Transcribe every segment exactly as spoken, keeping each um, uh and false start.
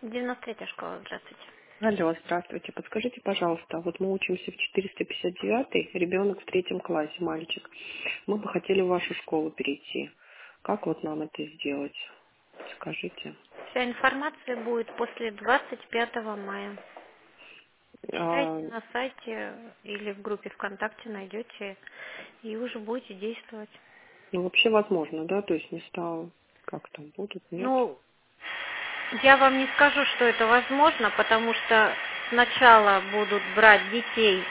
девяносто третья школа, здравствуйте. Алло, здравствуйте. Подскажите, пожалуйста, вот мы учимся в четыреста пятьдесят девятом, ребенок в третьем классе, мальчик. Мы бы хотели в вашу школу перейти. Как вот нам это сделать? Скажите. Вся информация будет после двадцать пятого мая. А, Читайте на сайте или в группе ВКонтакте найдете и уже будете действовать. ну, вообще возможно, да? То есть места как там будут, нет? Ну, я вам не скажу, что это возможно, потому что сначала будут брать детей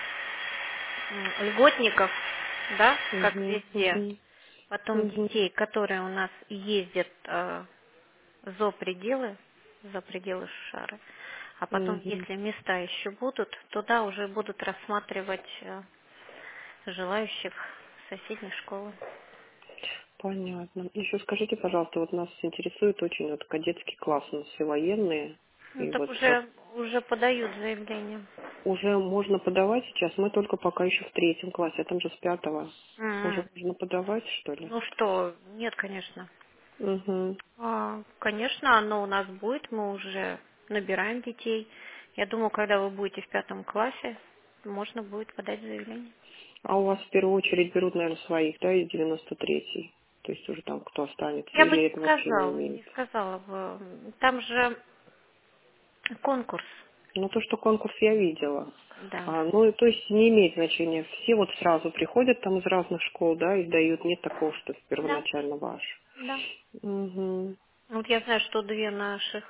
м, льготников, да, как Угу, везде, угу, потом угу, детей, которые у нас ездят э, за пределы, за пределы Шары. А потом, угу. если места еще будут, туда уже будут рассматривать э, желающих соседней школы. Понятно. Еще скажите, пожалуйста, вот нас интересует очень вот кадетский класс, у нас все военные. Ну И так вот как уже уже подают заявление. уже можно подавать сейчас, мы только пока еще в третьем классе, а там же с пятого. Уже М. можно подавать, что ли? Ну что, нет, конечно. Угу. А, конечно, оно у нас будет, мы уже набираем детей. Я думаю, когда вы будете в пятом классе, можно будет подать заявление. А у вас в первую очередь берут, наверное, своих, да, из девяносто третьей? То есть уже там кто останется, Я бы или не это вообще не сказала, имеет? не сказала бы. Там же конкурс, Ну, то, что конкурс я видела. да. А, ну, и то есть не имеет значения. Все вот сразу приходят там из разных школ, да, и сдают. Нет такого, что Да, первоначально ваш. да. Угу. Вот я знаю, что две наших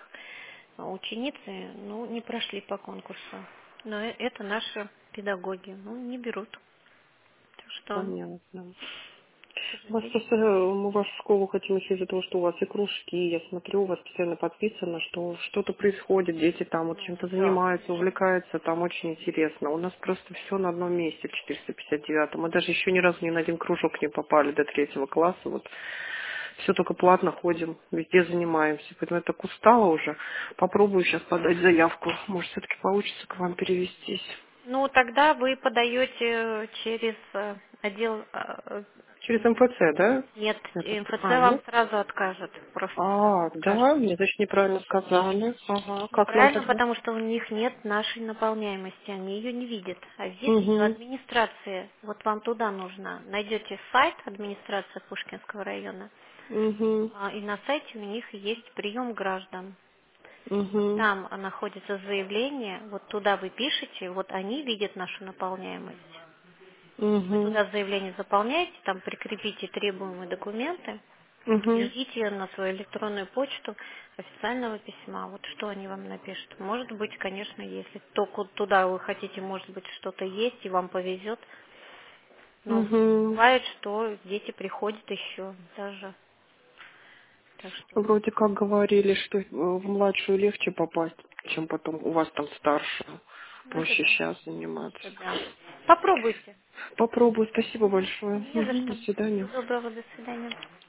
ученицы, ну, не прошли по конкурсу. Но э- это наши педагоги, ну, не берут. Так что, Понятно. к У вас сожалению. просто, э, мы вашу школу хотим еще из-за того, что у вас и кружки, я смотрю, у вас постоянно подписано, что что-то происходит, дети там вот Ну, чем-то да, занимаются, конечно. увлекаются, там очень интересно. У нас просто все на одном месте в четыреста пятьдесят девятом. Мы даже еще ни разу ни на один кружок не попали до третьего класса, вот все только платно ходим, везде занимаемся. Поэтому я так устала уже. Попробую сейчас подать заявку. Может, все-таки получится к вам перевестись. Ну, тогда вы подаете через э, отдел... э, Через МФЦ, да? Нет, Я так- МФЦ А, вам нет? сразу откажет. Просто сразу А, откажет. да, мне, значит, неправильно сказали. Ага, как нам Неправильно, тогда? потому что у них нет нашей наполняемости, они ее не видят. А здесь ее Угу, администрация, вот вам туда нужно. Найдете сайт администрации Пушкинского района, угу, а, и на сайте у них есть прием граждан. Вот угу, там а, находится заявление, вот туда вы пишете, вот они видят нашу наполняемость. Вы угу, туда заявление заполняете, там прикрепите требуемые документы, и угу, ждите на свою электронную почту официального письма. Вот что они вам напишут. Может быть, конечно, если только туда вы хотите, может быть, что-то есть, и вам повезет. Но угу. бывает, что дети приходят еще даже. Так что, Вроде как говорили, что э, в младшую легче попасть, чем потом у вас там старшую. ну, это Проще да, сейчас заниматься. это да. Попробуйте. Попробую. Спасибо большое. Не за Мгм, до что. свидания. Всего доброго, до свидания.